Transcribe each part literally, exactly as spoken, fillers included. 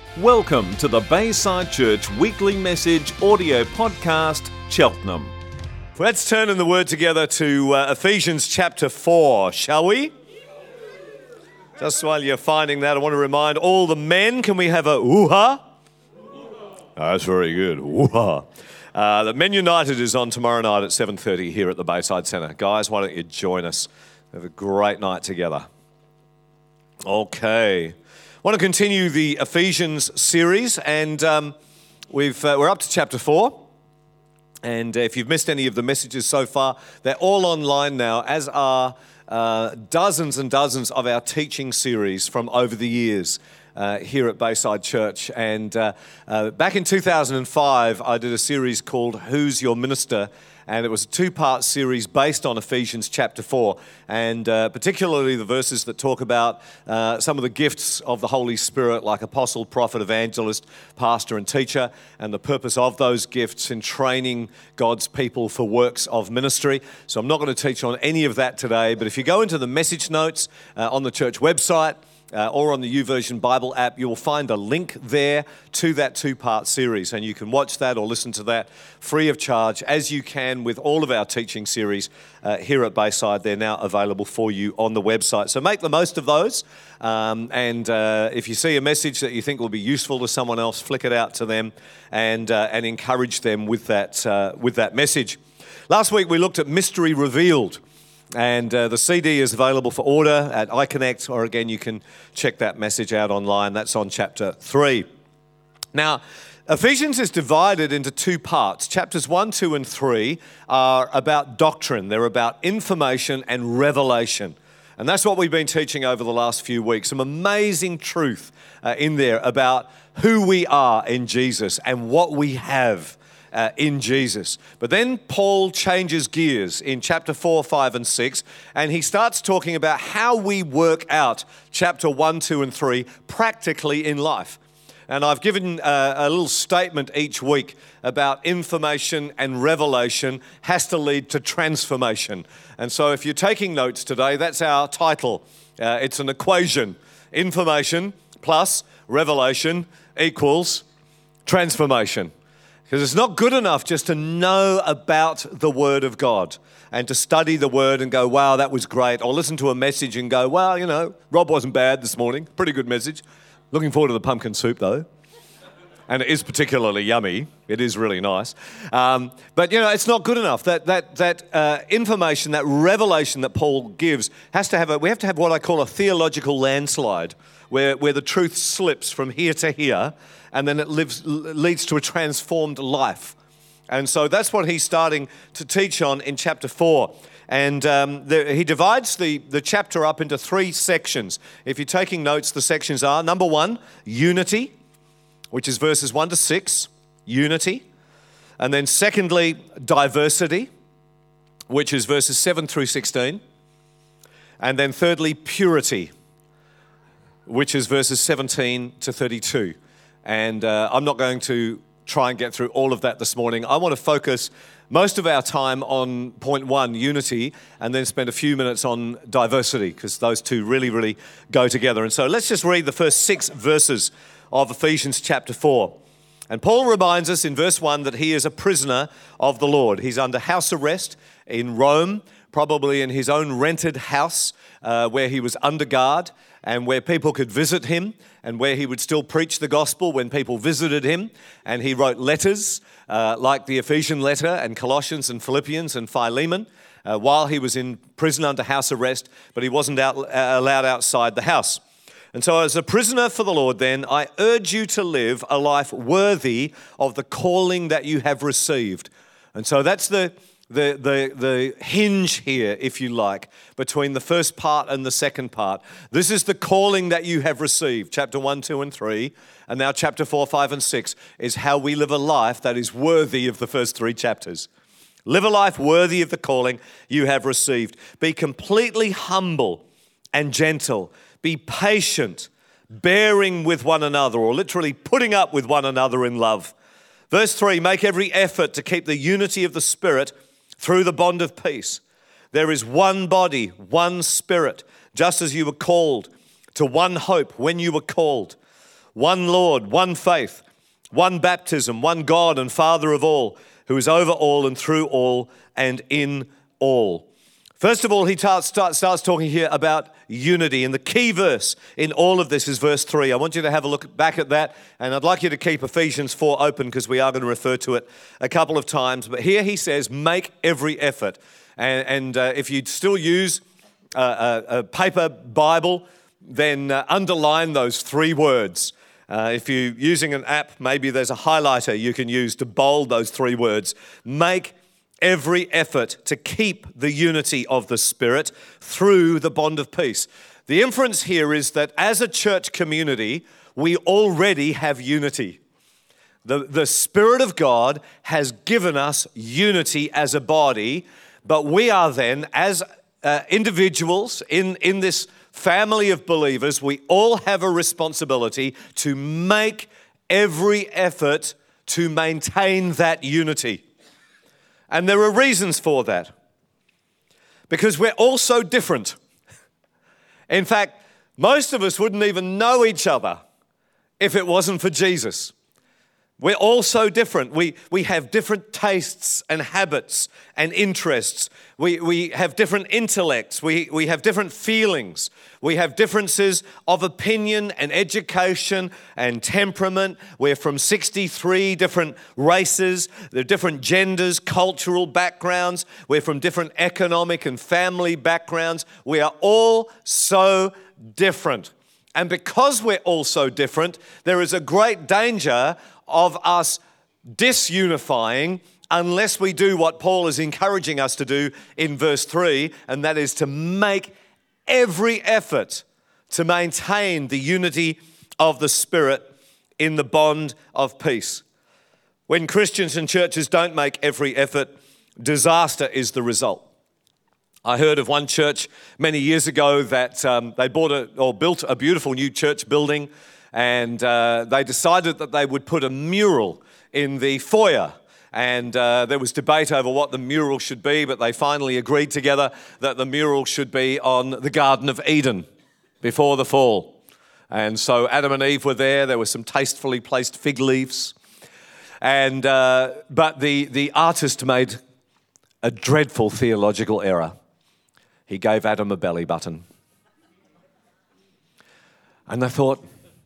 Welcome to the Bayside Church Weekly Message audio podcast, Cheltenham. Let's turn in the Word together to uh, Ephesians chapter four, shall we? Just while you're finding that, I want to remind all the men, can we have a ooh-ha? Oh, that's very good, ooh-ha. Uh, the Men United is on tomorrow night at seven thirty here at the Bayside Centre. Guys, why don't you join us? Have a great night together. Okay. I want to continue the Ephesians series, and um, we've, uh, we're up to chapter four. And if you've missed any of the messages so far, they're all online now, as are uh, dozens and dozens of our teaching series from over the years uh, here at Bayside Church. And uh, uh, back in two thousand five, I did a series called Who's Your Minister? And it was a two-part series based on Ephesians chapter four, and uh, particularly the verses that talk about uh, some of the gifts of the Holy Spirit, like apostle, prophet, evangelist, pastor, and teacher, and the purpose of those gifts in training God's people for works of ministry. So I'm not going to teach on any of that today, but if you go into the message notes uh, on the church website, Uh, or on the YouVersion Bible app, you will find a link there to that two-part series, and you can watch that or listen to that free of charge, as you can with all of our teaching series uh, here at Bayside. They're now available for you on the website. So make the most of those, um, and uh, if you see a message that you think will be useful to someone else, flick it out to them and uh, and encourage them with that uh, with that message. Last week we looked at Mystery Revealed. And uh, the C D is available for order at iConnect, or again, you can check that message out online. That's on chapter three. Now, Ephesians is divided into two parts. Chapters one, two, and three are about doctrine. They're about information and revelation. And that's what we've been teaching over the last few weeks. Some amazing truth uh, in there about who we are in Jesus and what we have Uh, in Jesus. But then Paul changes gears in chapter four, five, and six, and he starts talking about how we work out chapter one, two, and three practically in life. And I've given uh, a little statement each week about information and revelation has to lead to transformation. And so if you're taking notes today, that's our title. Uh, it's an equation. Information plus revelation equals transformation. Because it's not good enough just to know about the Word of God and to study the Word and go, wow, that was great. Or listen to a message and go, well, you know, Rob wasn't bad this morning. Pretty good message. Looking forward to the pumpkin soup, though. And it is particularly yummy. It is really nice. Um, but, you know, it's not good enough. That that that uh, information, that revelation that Paul gives has to have a, we have to have what I call a theological landslide, where, where the truth slips from here to here, and then it lives, leads to a transformed life. And so that's what he's starting to teach on in chapter four. And um, the, he divides the, the chapter up into three sections. If you're taking notes, the sections are, number one, unity, which is verses one to six, unity. And then secondly, diversity, which is verses seven through sixteen. And then thirdly, purity, which is verses seventeen to thirty-two. And uh, I'm not going to try and get through all of that this morning. I want to focus most of our time on point one, unity, and then spend a few minutes on diversity, because those two really, really go together. And so let's just read the first six verses of Ephesians chapter four. And Paul reminds us in verse one that he is a prisoner of the Lord. He's under house arrest in Rome, probably in his own rented house uh, where he was under guard and where people could visit him and where he would still preach the gospel when people visited him. And he wrote letters uh, like the Ephesian letter and Colossians and Philippians and Philemon uh, while he was in prison under house arrest, but he wasn't out, uh, allowed outside the house. And so as a prisoner for the Lord, then, I urge you to live a life worthy of the calling that you have received. And so that's the the the the hinge here, if you like, between the first part and the second part. This is the calling that you have received, chapter one, two, and three. And now chapter four, five, and six is how we live a life that is worthy of the first three chapters. Live a life worthy of the calling you have received. Be completely humble and gentle. Be patient, bearing with one another, or literally putting up with one another in love. Verse three, make every effort to keep the unity of the Spirit through the bond of peace. There is one body, one Spirit, just as you were called to one hope when you were called. one Lord, one faith, one baptism, one God and Father of all, who is over all and through all and in all. First of all, he starts, starts talking here about unity. And the key verse in all of this is verse three. I want you to have a look back at that. And I'd like you to keep Ephesians four open because we are going to refer to it a couple of times. But here he says, make every effort. And, and uh, if you still use uh, a, a paper Bible, then uh, underline those three words. Uh, if you're using an app, maybe there's a highlighter you can use to bold those three words. Make every effort to keep the unity of the Spirit through the bond of peace. The inference here is that as a church community, we already have unity. The, the Spirit of God has given us unity as a body, but we are then, as uh, individuals in, in this family of believers, we all have a responsibility to make every effort to maintain that unity. And there are reasons for that. Because we're all so different. In fact, most of us wouldn't even know each other if it wasn't for Jesus. We're all so different. We, we have different tastes and habits and interests. We, we have different intellects. We, we have different feelings. We have differences of opinion and education and temperament. We're from sixty-three different races. There are different genders, cultural backgrounds. We're from different economic and family backgrounds. We are all so different. And because we're all so different, there is a great danger of us disunifying unless we do what Paul is encouraging us to do in verse three, and that is to make every effort to maintain the unity of the Spirit in the bond of peace. When Christians and churches don't make every effort, disaster is the result. I heard of one church many years ago that um, they bought a, or built a beautiful new church building, and uh, they decided that they would put a mural in the foyer. And uh, there was debate over what the mural should be, but they finally agreed together that the mural should be on the Garden of Eden before the fall. And so Adam and Eve were there. There were some tastefully placed fig leaves. And uh, but the, the artist made a dreadful theological error. He gave Adam a belly button. And they thought,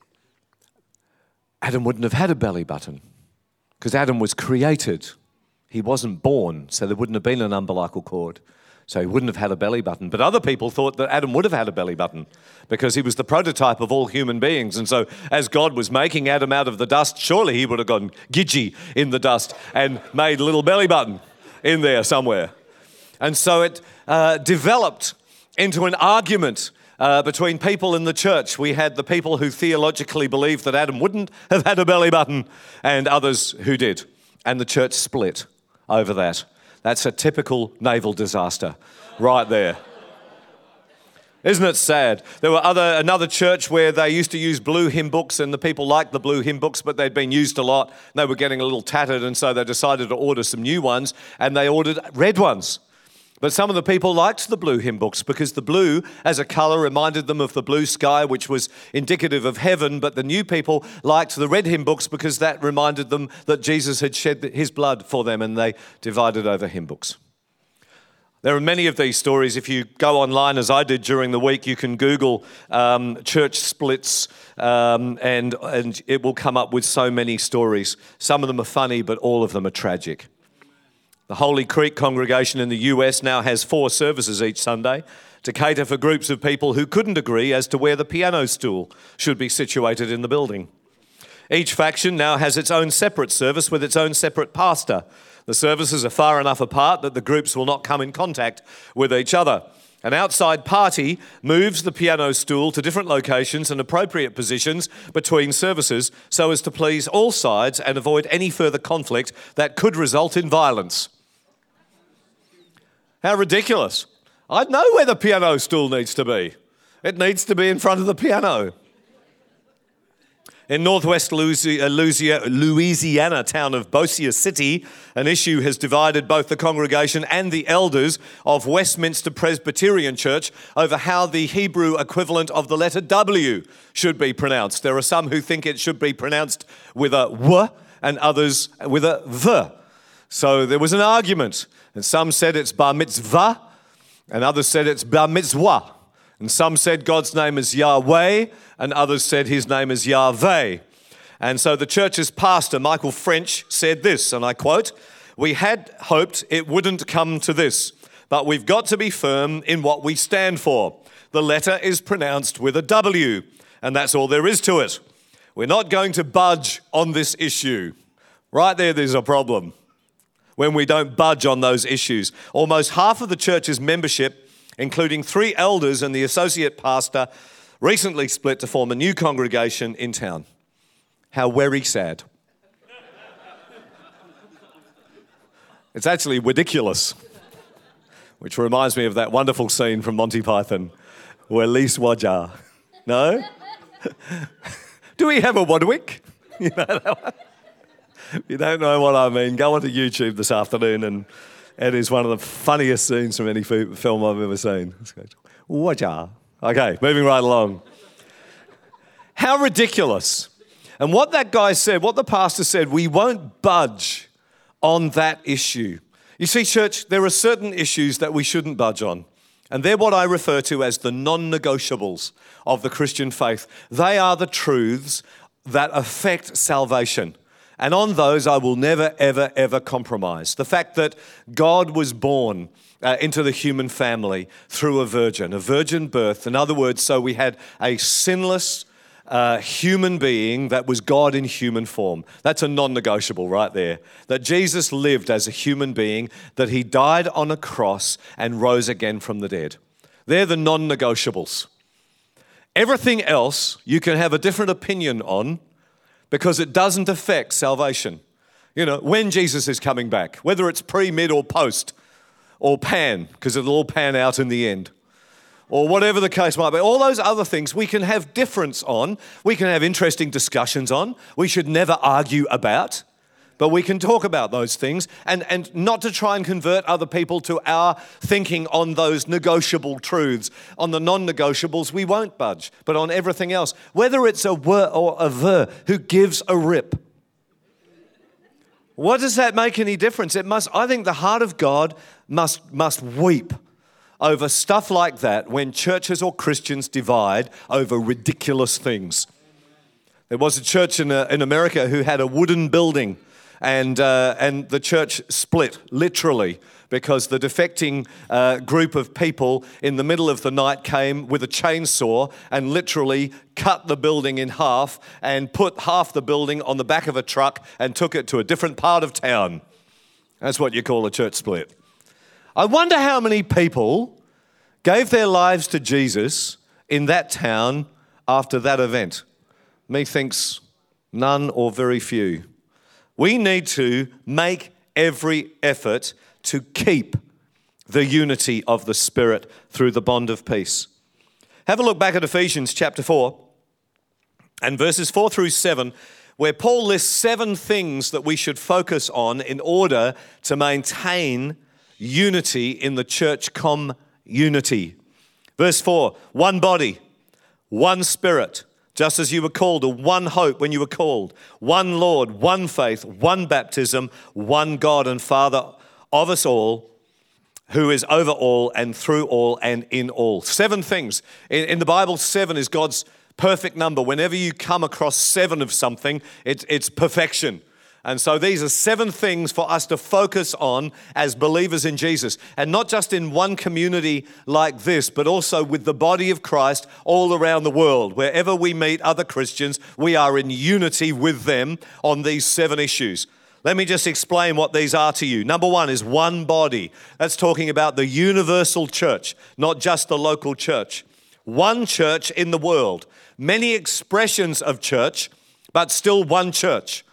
Adam wouldn't have had a belly button because Adam was created. He wasn't born, so there wouldn't have been an umbilical cord. So he wouldn't have had a belly button. But other people thought that Adam would have had a belly button because he was the prototype of all human beings. And so as God was making Adam out of the dust, surely he would have gone gidgy in the dust and made a little belly button in there somewhere. And so it uh, developed into an argument Uh, between people in the church. We had the people who theologically believed that Adam wouldn't have had a belly button and others who did. And the church split over that. That's a typical naval disaster right there. Isn't it sad? There were other another church where they used to use blue hymn books, and the people liked the blue hymn books, but they'd been used a lot. They were getting a little tattered, and so they decided to order some new ones, and they ordered red ones. But some of the people liked the blue hymn books because the blue as a colour reminded them of the blue sky, which was indicative of heaven. But the new people liked the red hymn books because that reminded them that Jesus had shed his blood for them, and they divided over hymn books. There are many of these stories. If you go online, as I did during the week, you can Google um, church splits, um, and, and it will come up with so many stories. Some of them are funny, but all of them are tragic. The Holy Creek congregation in the U S now has four services each Sunday to cater for groups of people who couldn't agree as to where the piano stool should be situated in the building. Each faction now has its own separate service with its own separate pastor. The services are far enough apart that the groups will not come in contact with each other. An outside party moves the piano stool to different locations and appropriate positions between services so as to please all sides and avoid any further conflict that could result in violence. How ridiculous. I know where the piano stool needs to be. It needs to be in front of the piano. In northwest Louisiana town of Bossier City, an issue has divided both the congregation and the elders of Westminster Presbyterian Church over how the Hebrew equivalent of the letter W should be pronounced. There are some who think it should be pronounced with a W and others with a V. So there was an argument, and some said it's bar mitzvah, and others said it's bar mitzvah. And some said God's name is Yahweh, and others said his name is Yahweh. And so the church's pastor, Michael French, said this, and I quote, "We had hoped it wouldn't come to this, but we've got to be firm in what we stand for. The letter is pronounced with a W, and that's all there is to it. We're not going to budge on this issue." Right there, there's a problem when we don't budge on those issues. Almost half of the church's membership, including three elders and the associate pastor, recently split to form a new congregation in town. How very sad. It's actually ridiculous, which reminds me of that wonderful scene from Monty Python, where Lis Wajar. No? Do we have a Wadwick? You know that one? If you don't know what I mean, go onto YouTube this afternoon, and it is one of the funniest scenes from any film I've ever seen. Wajar. Okay, moving right along. How ridiculous. And what that guy said, what the pastor said, we won't budge on that issue. You see, church, there are certain issues that we shouldn't budge on. And they're what I refer to as the non-negotiables of the Christian faith. They are the truths that affect salvation. And on those, I will never, ever, ever compromise. The fact that God was born uh, into the human family through a virgin, a virgin birth. In other words, so we had a sinless uh, human being that was God in human form. That's a non-negotiable right there. That Jesus lived as a human being, that he died on a cross and rose again from the dead. They're the non-negotiables. Everything else you can have a different opinion on, because it doesn't affect salvation. You know, when Jesus is coming back, whether it's pre, mid, or post, or pan, because it'll all pan out in the end, or whatever the case might be. All those other things we can have difference on, we can have interesting discussions on, we should never argue about, but we can talk about those things, and, and not to try and convert other people to our thinking on those negotiable truths. On the non-negotiables, we won't budge, but on everything else, whether it's a word or a ver, who gives a rip? What does that make any difference? It must. I think the heart of God must must weep over stuff like that when churches or Christians divide over ridiculous things. There was a church in, uh, in America who had a wooden building, and uh, and the church split, literally, because the defecting uh, group of people in the middle of the night came with a chainsaw and literally cut the building in half and put half the building on the back of a truck and took it to a different part of town. That's what you call a church split. I wonder how many people gave their lives to Jesus in that town after that event. Methinks none or very few. We need to make every effort to keep the unity of the Spirit through the bond of peace. Have a look back at Ephesians chapter four and verses four through seven, where Paul lists seven things that we should focus on in order to maintain unity in the church community. Verse four, one body, one Spirit, just as you were called, to one hope when you were called, one Lord, one faith, one baptism, one God and Father of us all, who is over all and through all and in all. Seven things. In, in the Bible, seven is God's perfect number. Whenever you come across seven of something, it's, it's perfection. And so these are seven things for us to focus on as believers in Jesus. And not just in one community like this, but also with the body of Christ all around the world. Wherever we meet other Christians, we are in unity with them on these seven issues. Let me just explain what these are to you. Number one is one body. That's talking about the universal church, not just the local church. One church in the world. Many expressions of church, but still one church.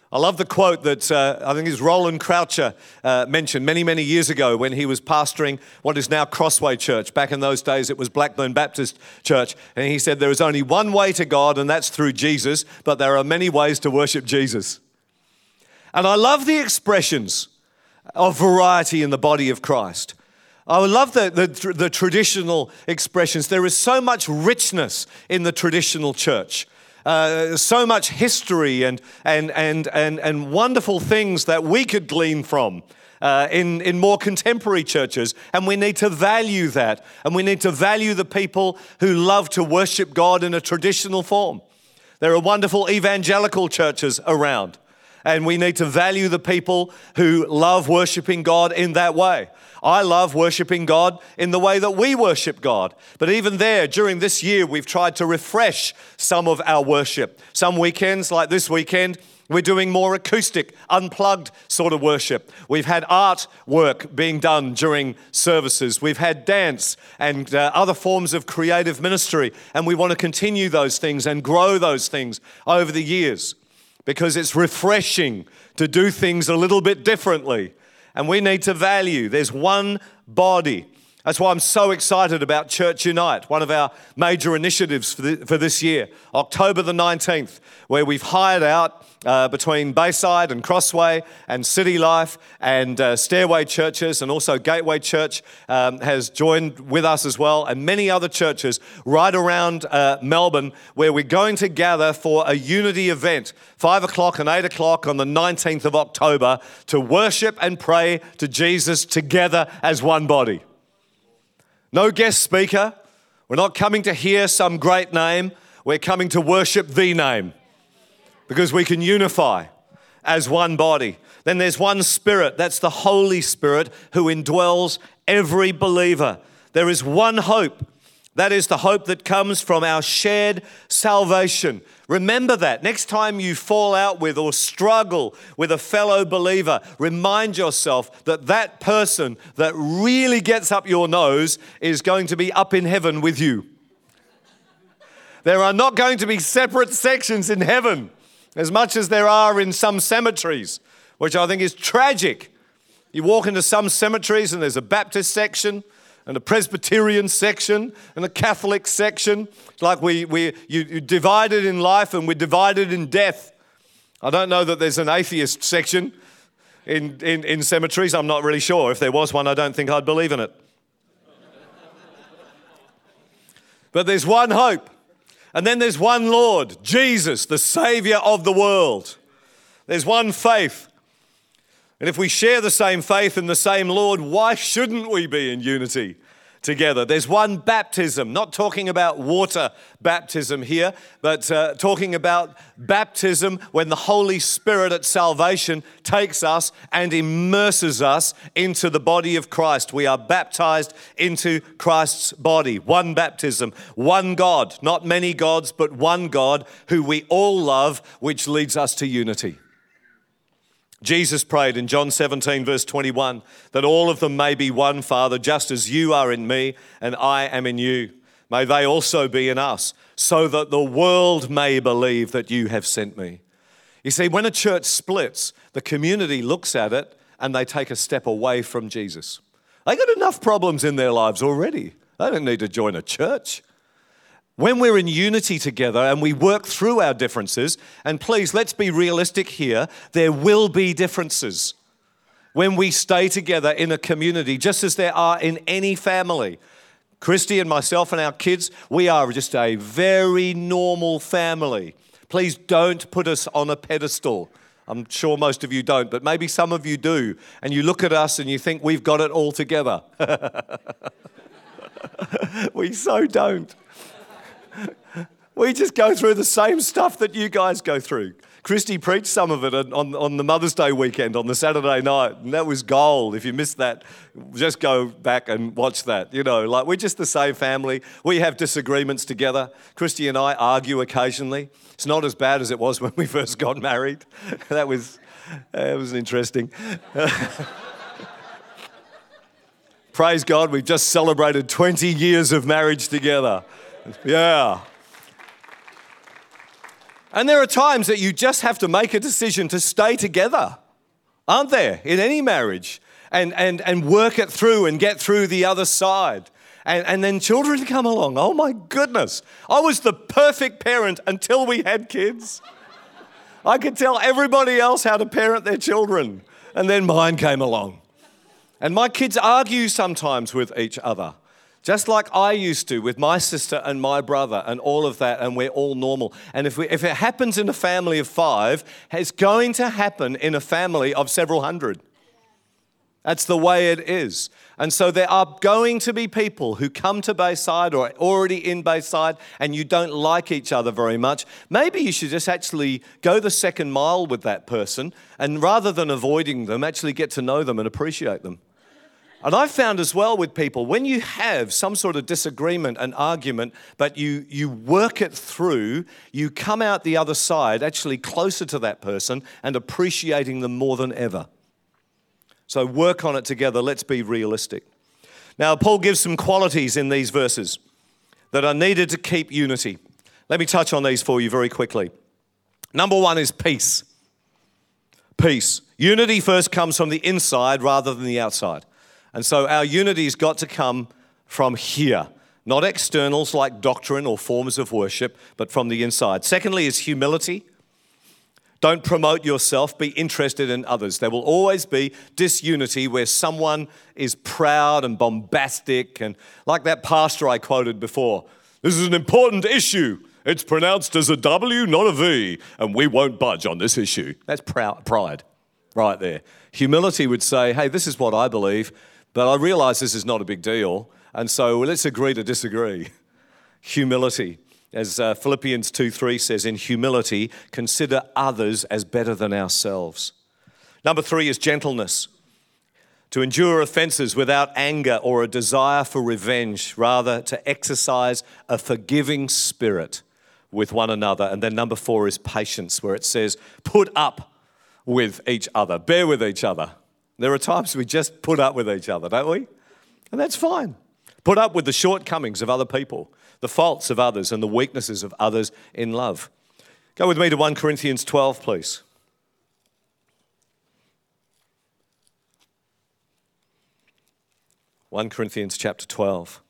I love the quote that uh, I think is Roland Croucher uh, mentioned many, many years ago when he was pastoring what is now Crossway Church. Back in those days, it was Blackburn Baptist Church. And he said, there is only one way to God, and that's through Jesus, but there are many ways to worship Jesus. And I love the expressions of variety in the body of Christ. I love the, the, the traditional expressions. There is so much richness in the traditional church. Uh, so much history and, and, and, and, and wonderful things that we could glean from uh, in, in more contemporary churches. And we need to value that. And we need to value the people who love to worship God in a traditional form. There are wonderful evangelical churches around. And we need to value the people who love worshiping God in that way. I love worshiping God in the way that we worship God. But even there, during this year, we've tried to refresh some of our worship. Some weekends, like this weekend, we're doing more acoustic, unplugged sort of worship. We've had art work being done during services. We've had dance and uh, other forms of creative ministry. And we want to continue those things and grow those things over the years, because it's refreshing to do things a little bit differently. And we need to value. There's one body. That's why I'm so excited about Church Unite, one of our major initiatives for, the, for this year, October the nineteenth, where we've hired out uh, between Bayside and Crossway and City Life and uh, Stairway Churches, and also Gateway Church um, has joined with us as well, and many other churches right around uh, Melbourne, where we're going to gather for a unity event, five o'clock and eight o'clock on the nineteenth of October, to worship and pray to Jesus together as one body. No guest speaker. We're not coming to hear some great name. We're coming to worship the name, because we can unify as one body. Then there's one Spirit. That's the Holy Spirit who indwells every believer. There is one hope. That is the hope that comes from our shared salvation. Remember that. Next time you fall out with or struggle with a fellow believer, remind yourself that that person that really gets up your nose is going to be up in heaven with you. There are not going to be separate sections in heaven, as much as there are in some cemeteries, which I think is tragic. You walk into some cemeteries and there's a Baptist section, and a Presbyterian section, and a Catholic section. It's like we, we you, you divided in life and we're divided in death. I don't know that there's an atheist section in, in, in cemeteries. I'm not really sure. If there was one, I don't think I'd believe in it. But there's one hope. And then there's one Lord, Jesus, the Savior of the world. There's one faith. And if we share the same faith and the same Lord, why shouldn't we be in unity together? There's one baptism, not talking about water baptism here, but uh, talking about baptism when the Holy Spirit at salvation takes us and immerses us into the body of Christ. We are baptized into Christ's body. One baptism, one God, not many gods, but one God who we all love, which leads us to unity. Jesus prayed in John seventeen, verse twenty-one, that all of them may be one, Father, just as you are in me and I am in you. May they also be in us, so that the world may believe that you have sent me. You see, when a church splits, the community looks at it and they take a step away from Jesus. They got enough problems in their lives already. They don't need to join a church. When we're in unity together and we work through our differences, and please, let's be realistic here, there will be differences when we stay together in a community, just as there are in any family. Christy and myself and our kids, we are just a very normal family. Please don't put us on a pedestal. I'm sure most of you don't, but maybe some of you do, and you look at us and you think we've got it all together. We so don't. We just go through the same stuff that you guys go through. Christy preached some of it on, on the Mother's Day weekend on the Saturday night, and that was gold. If you missed that, just go back and watch that. You know, like we're just the same family. We have disagreements together. Christy and I argue occasionally. It's not as bad as it was when we first got married. That was, that was interesting. Praise God, we've just celebrated twenty years of marriage together. Yeah. And there are times that you just have to make a decision to stay together, aren't there, in any marriage, and, and, and work it through and get through the other side. And, and then children come along. Oh my goodness. I was the perfect parent until we had kids. I could tell everybody else how to parent their children. And then mine came along. And my kids argue sometimes with each other, just like I used to with my sister and my brother and all of that, and we're all normal. And if, we, if it happens in a family of five, it's going to happen in a family of several hundred. That's the way it is. And so there are going to be people who come to Bayside or are already in Bayside and you don't like each other very much. Maybe you should just actually go the second mile with that person, and rather than avoiding them, actually get to know them and appreciate them. And I've found as well with people, when you have some sort of disagreement, an argument, but you, you work it through, you come out the other side actually closer to that person and appreciating them more than ever. So work on it together. Let's be realistic. Now, Paul gives some qualities in these verses that are needed to keep unity. Let me touch on these for you very quickly. Number one is peace. Peace. Unity first comes from the inside rather than the outside. And so our unity's got to come from here, not externals like doctrine or forms of worship, but from the inside. Secondly is humility. Don't promote yourself, be interested in others. There will always be disunity where someone is proud and bombastic, and like that pastor I quoted before, this is an important issue. It's pronounced as a W, not a V, and we won't budge on this issue. That's proud, pride right there. Humility would say, hey, this is what I believe, but I realize this is not a big deal, and so let's agree to disagree. Humility. As uh, Philippians two three says, in humility, consider others as better than ourselves. Number three is gentleness. To endure offenses without anger or a desire for revenge, rather to exercise a forgiving spirit with one another. And then number four is patience, where it says, put up with each other, bear with each other. There are times we just put up with each other, don't we? And that's fine. Put up with the shortcomings of other people, the faults of others and the weaknesses of others in love. Go with me to First Corinthians twelve, please. First Corinthians chapter twelve.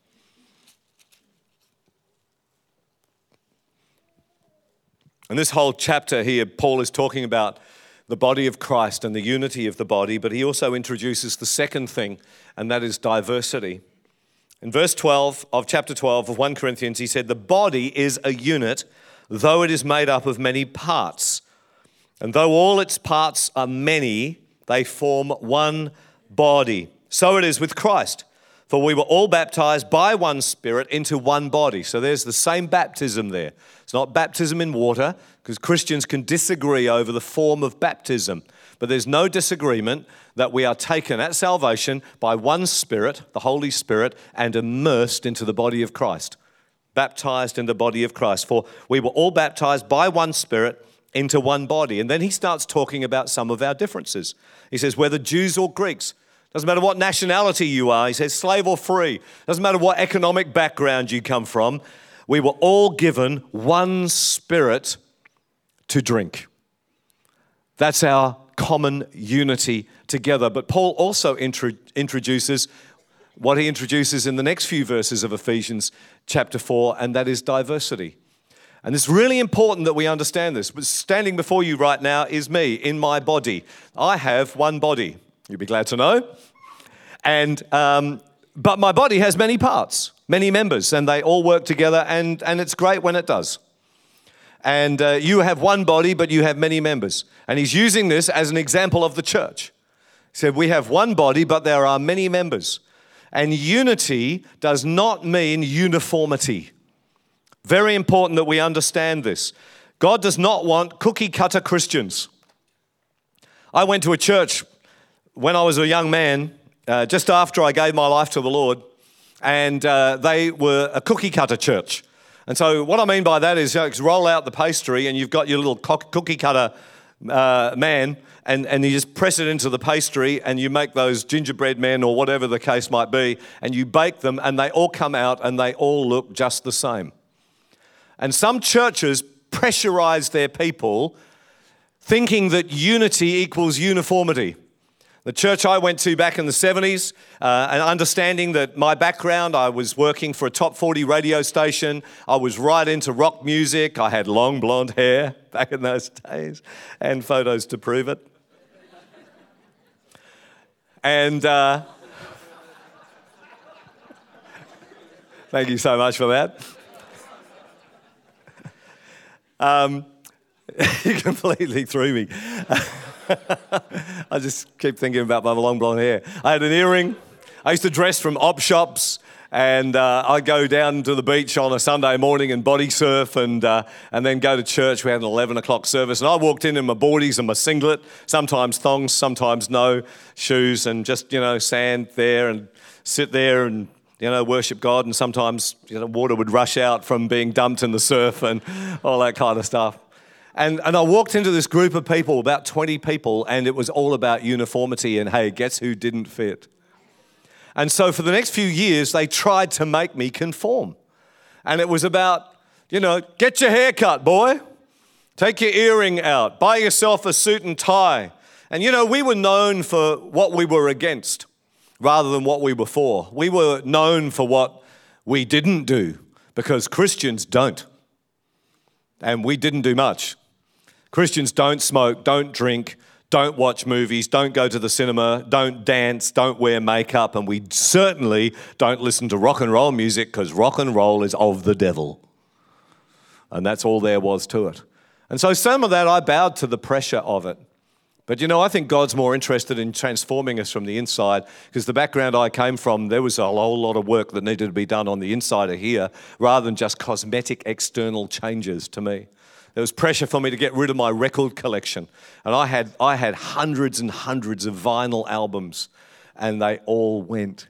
And this whole chapter here, Paul is talking about the body of Christ and the unity of the body, but he also introduces the second thing, and that is diversity. In verse twelve of chapter twelve of First Corinthians, he said, the body is a unit, though it is made up of many parts. And though all its parts are many, they form one body. So it is with Christ. For we were all baptized by one Spirit into one body. So there's the same baptism there. It's not baptism in water, because Christians can disagree over the form of baptism. But there's no disagreement that we are taken at salvation by one Spirit, the Holy Spirit, and immersed into the body of Christ. Baptized in the body of Christ. For we were all baptized by one Spirit into one body. And then he starts talking about some of our differences. He says, whether Jews or Greeks, doesn't matter what nationality you are, he says slave or free, doesn't matter what economic background you come from, we were all given one Spirit to drink. That's our common unity together. But Paul also intro- introduces what he introduces in the next few verses of Ephesians chapter four, and that is diversity. And it's really important that we understand this. But standing before you right now is me in my body. I have one body. You'll be glad to know. And um, but my body has many parts, many members, and they all work together, and, and it's great when it does. And uh, you have one body, but you have many members. And he's using this as an example of the church. He said, we have one body, but there are many members. And unity does not mean uniformity. Very important that we understand this. God does not want cookie-cutter Christians. I went to a church when I was a young man, uh, just after I gave my life to the Lord, and uh, they were a cookie-cutter church. And so what I mean by that is, you know, roll out the pastry and you've got your little cookie-cutter uh, man, and, and you just press it into the pastry and you make those gingerbread men or whatever the case might be, and you bake them and they all come out and they all look just the same. And some churches pressurized their people, thinking that unity equals uniformity. The church I went to back in the seventies, uh, and understanding that my background, I was working for a top forty radio station. I was right into rock music. I had long blonde hair back in those days and photos to prove it. And uh, thank you so much for that. Um, you completely threw me. I just keep thinking about my long blonde hair. I had an earring. I used to dress from op shops, and uh, I'd go down to the beach on a Sunday morning and body surf, and uh, and then go to church. We had an eleven o'clock service, and I walked in in my boardies and my singlet, sometimes thongs, sometimes no shoes, and just, you know, stand there and sit there and, you know, worship God. And sometimes, you know, water would rush out from being dumped in the surf and all that kind of stuff. And, and I walked into this group of people, about twenty people, and it was all about uniformity and, hey, guess who didn't fit? And so for the next few years, they tried to make me conform. And it was about, you know, get your hair cut, boy. Take your earring out. Buy yourself a suit and tie. And, you know, we were known for what we were against rather than what we were for. We were known for what we didn't do, because Christians don't. And we didn't do much. Christians don't smoke, don't drink, don't watch movies, don't go to the cinema, don't dance, don't wear makeup, and we certainly don't listen to rock and roll music, because rock and roll is of the devil. And that's all there was to it. And so some of that, I bowed to the pressure of it. But, you know, I think God's more interested in transforming us from the inside, because the background I came from, there was a whole lot of work that needed to be done on the inside of here, rather than just cosmetic external changes to me. There was pressure for me to get rid of my record collection. And I had I had hundreds and hundreds of vinyl albums, and they all went.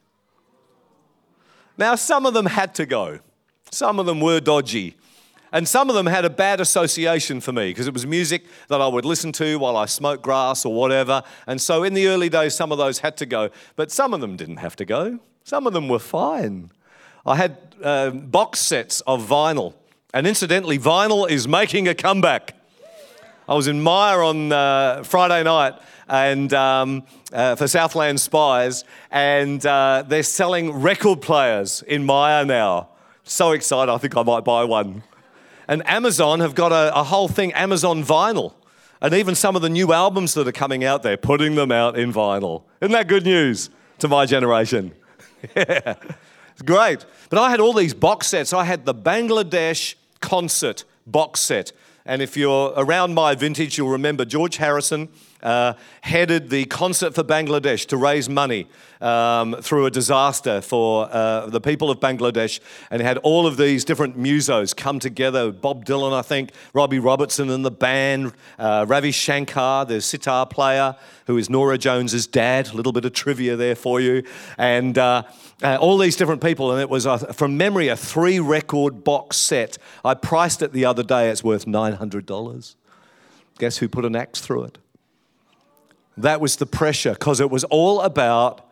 Now, some of them had to go. Some of them were dodgy. And some of them had a bad association for me, because it was music that I would listen to while I smoked grass or whatever. And so in the early days, some of those had to go. But some of them didn't have to go. Some of them were fine. I had uh, box sets of vinyl. And incidentally, vinyl is making a comeback. I was in Myer on uh, Friday night and um, uh, for Southland Spies, and uh, they're selling record players in Myer now. So excited, I think I might buy one. And Amazon have got a, a whole thing, Amazon Vinyl. And even some of the new albums that are coming out, they're putting them out in vinyl. Isn't that good news to my generation? Yeah, it's great. But I had all these box sets. I had the Bangladesh concert box set. And if you're around my vintage, you'll remember George Harrison uh, headed the concert for Bangladesh to raise money um, through a disaster for uh, the people of Bangladesh, and had all of these different musos come together. Bob Dylan, I think, Robbie Robertson and the band, uh, Ravi Shankar, the sitar player, who is Norah Jones's dad. A little bit of trivia there for you. And uh, uh, all these different people, and it was, uh, from memory, a three-record box set. I priced it the other day. It's worth nine hundred dollars. Guess who put an axe through it? That was the pressure, because it was all about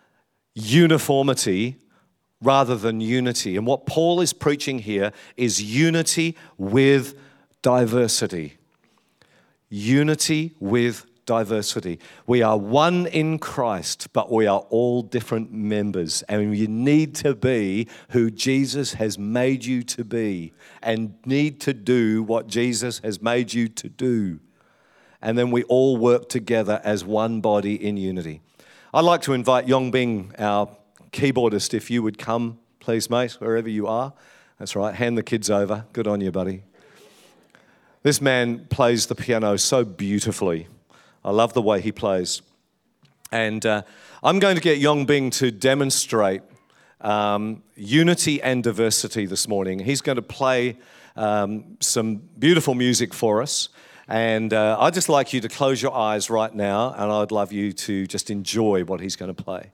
uniformity rather than unity. And what Paul is preaching here is unity with diversity. Unity with diversity. We are one in Christ, but we are all different members. And you need to be who Jesus has made you to be, and need to do what Jesus has made you to do. And then we all work together as one body in unity. I'd like to invite Yong Bing, our keyboardist, if you would come, please, mate, wherever you are. That's right, hand the kids over. Good on you, buddy. This man plays the piano so beautifully. I love the way he plays. And uh, I'm going to get Yong Bing to demonstrate um, unity and diversity this morning. He's going to play um, some beautiful music for us. And uh, I'd just like you to close your eyes right now, and I'd love you to just enjoy what he's going to play.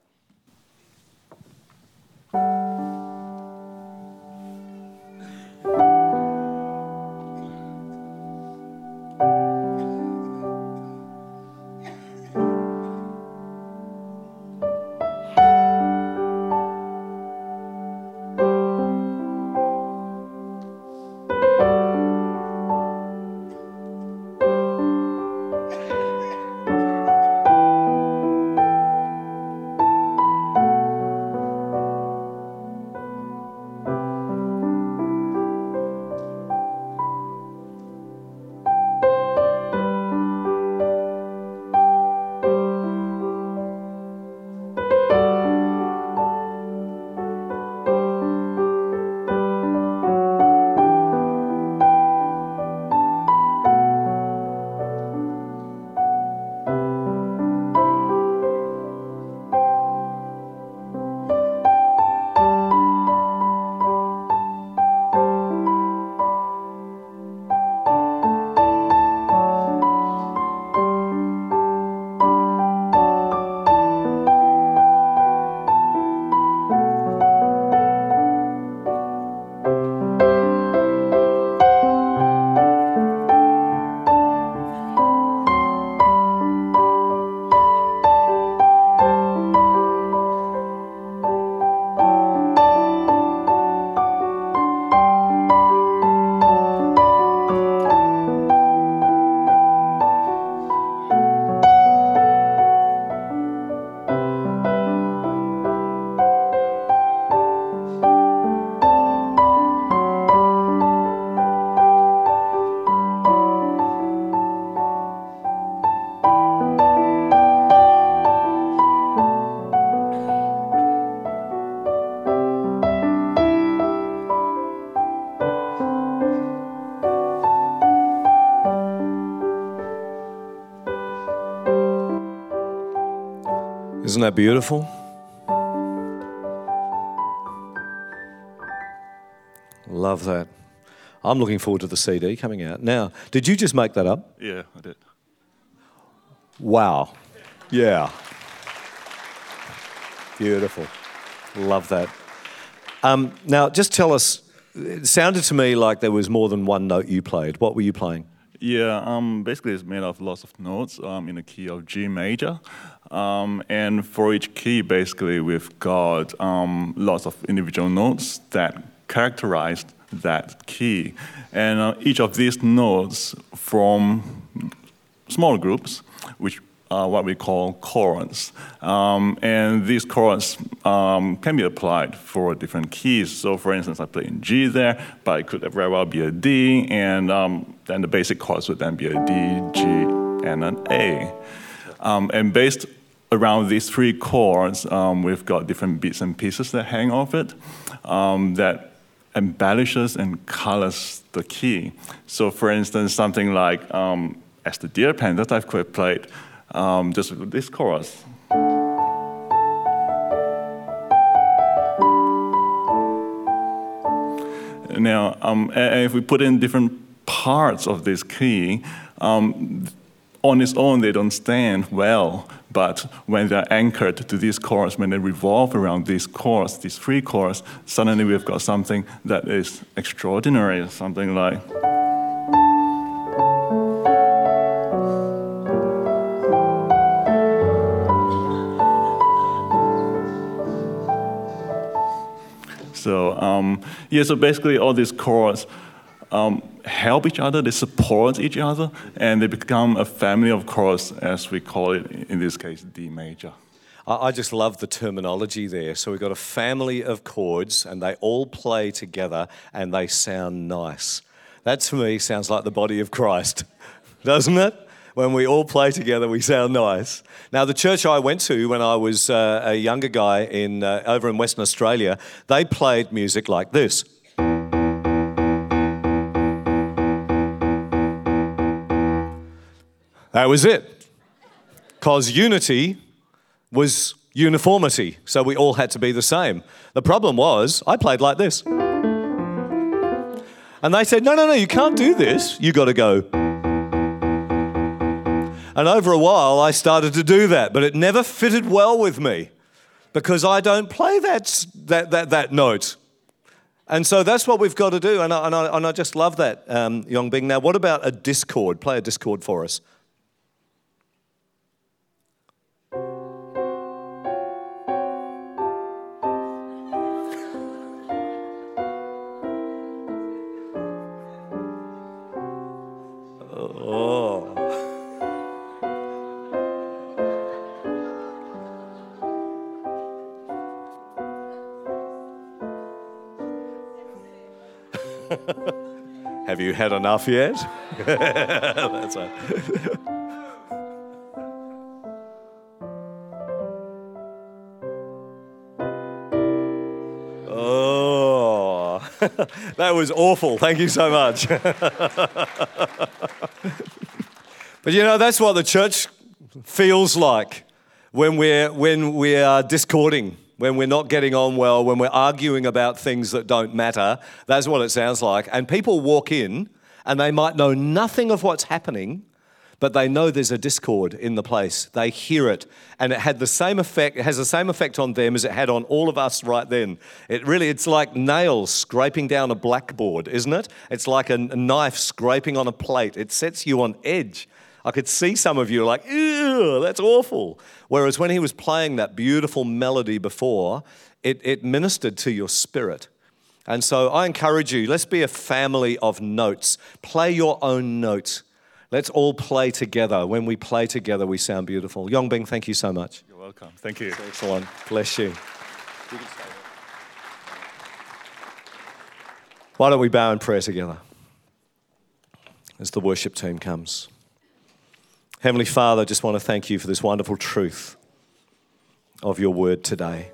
Isn't that beautiful? Love that. I'm looking forward to the C D coming out. Now, did you just make that up? Yeah, I did. Wow. Yeah. Beautiful. Love that. Um, now, just tell us, it sounded to me like there was more than one note you played. What were you playing? Yeah, um, basically it's made of lots of notes um, in the key of G major. Um, and for each key, basically, we've got um, lots of individual notes that characterize that key. And uh, each of these notes from small groups, which are what we call chords. Um, and these chords um, can be applied for different keys. So for instance, I play in G there, but it could very well be a D, and um, then the basic chords would then be a D, G, and an A. Um, and based around these three chords, um, we've got different bits and pieces that hang off it um, that embellishes and colors the key. So for instance, something like um, As the Deer Panther that I've played, um, just with this chorus. Now, um, if we put in different parts of this key, um, on its own they don't stand well, but when they're anchored to these chords, when they revolve around these chords, these three chords, suddenly we've got something that is extraordinary, something like... So, um, yeah, so basically all these chords um, help each other, they support each other, and they become a family of chords, as we call it, in this case, D major. I just love the terminology there. So we've got a family of chords, and they all play together, and they sound nice. That, to me, sounds like the body of Christ, doesn't it? When we all play together, we sound nice. Now, the church I went to when I was uh, a younger guy in uh, over in Western Australia, they played music like this. That was it. Because unity was uniformity, so we all had to be the same. The problem was, I played like this. And they said, no, no, no, you can't do this. You got to go. And over a while, I started to do that, but it never fitted well with me because I don't play that that that, that note. And so that's what we've got to do, and I, and I, and I just love that, um, Yong Bing. Now, what about a discord? Play a discord for us. Oh. Have you had enough yet? That's a... Oh, that was awful. Thank you so much. But you know, that's what the church feels like when we're when we are discording. When we're not getting on well, when we're arguing about things that don't matter. That's what it sounds like. And people walk in and they might know nothing of what's happening, but they know there's a discord in the place. They hear it, and it had the same effect, it has the same effect on them as it had on all of us right then. It really, it's like nails scraping down a blackboard, isn't it? It's like a knife scraping on a plate. It sets you on edge. I could see some of you like, ew, that's awful. Whereas when he was playing that beautiful melody before, it, it ministered to your spirit. And so I encourage you, let's be a family of notes. Play your own note. Let's all play together. When we play together, we sound beautiful. Yong Bing, thank you so much. You're welcome. Thank you. Excellent. Bless you. Why don't we bow in prayer together as the worship team comes. Heavenly Father, I just want to thank you for this wonderful truth of your word today.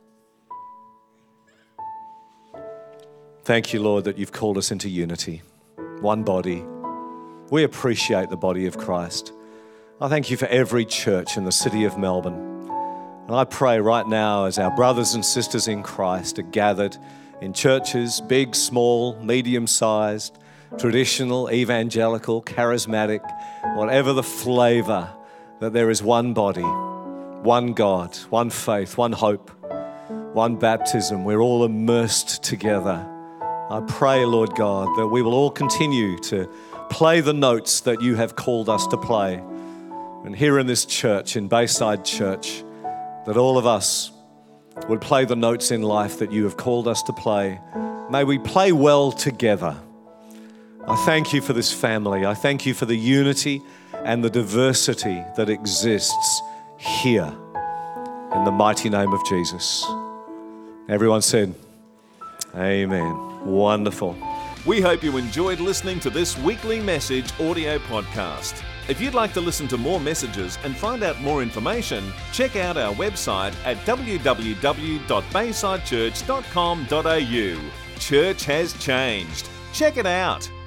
Thank you, Lord, that you've called us into unity, one body. We appreciate the body of Christ. I thank you for every church in the city of Melbourne. And I pray right now as our brothers and sisters in Christ are gathered in churches, big, small, medium-sized, traditional, evangelical, charismatic, whatever the flavor, that there is one body, one God, one faith, one hope, one baptism. We're all immersed together. I pray, Lord God, that we will all continue to play the notes that you have called us to play. And here in this church, in Bayside Church, that all of us would play the notes in life that you have called us to play. May we play well together. I thank you for this family. I thank you for the unity and the diversity that exists here in the mighty name of Jesus. Everyone said, amen. Wonderful. We hope you enjoyed listening to this weekly message audio podcast. If you'd like to listen to more messages and find out more information, check out our website at w w w dot bayside church dot com dot a u. Church has changed. Check it out.